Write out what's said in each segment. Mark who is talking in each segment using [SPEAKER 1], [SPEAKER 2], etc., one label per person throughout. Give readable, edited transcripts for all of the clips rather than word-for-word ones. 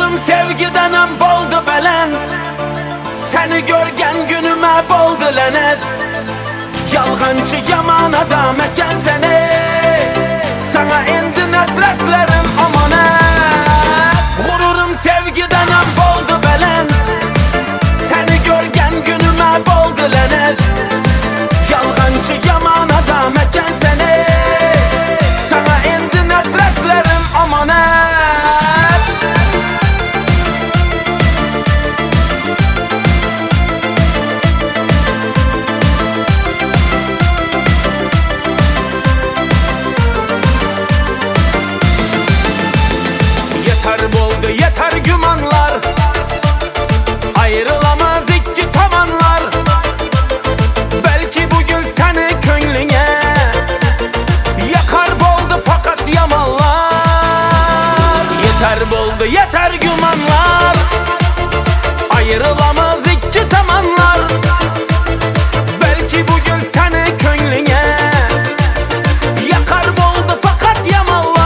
[SPEAKER 1] Gururum sevgidenem boldu belen, seni görgen günüme boldu lanet. Yalgancı yaman adam eken seni, sana indi nefretlerim amanet. Gururum sevgidenem boldu belen, seni görgen günüme boldu lanet. Yalgancı yaman adam eken seni, sana indi nefretlerim amanet. Yeter boldu yeter gümanlar, ayrılamaz iki tavanlar. Belki bugün seni könlüne yakar boldu fakat yamanlar. Yeter boldu yeter gümanlar, ayrılamaz iki tavanlar. Belki bugün seni könlüne yakar boldu fakat yamanlar.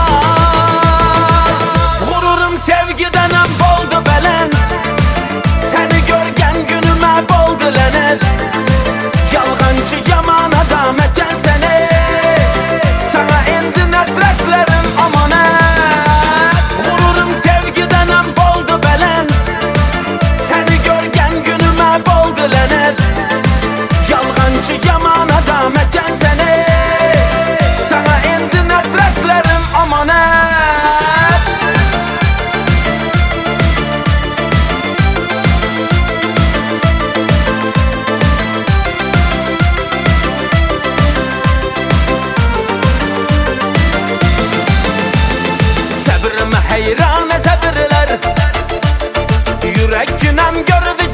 [SPEAKER 1] Gururum sevgidenem boldu belen, seni görgen günüme boldu lanet. Yalgancı yaman adam eken seni, sana indi nefretlerim amanet. Gururum sevgidenem boldu belen, seni görgen günüme boldu lanet. Yalgancı yaman adam eken seni, sana indi nefretlerim amanet. Sabrıma heyran sabırlar, yürek günem gördü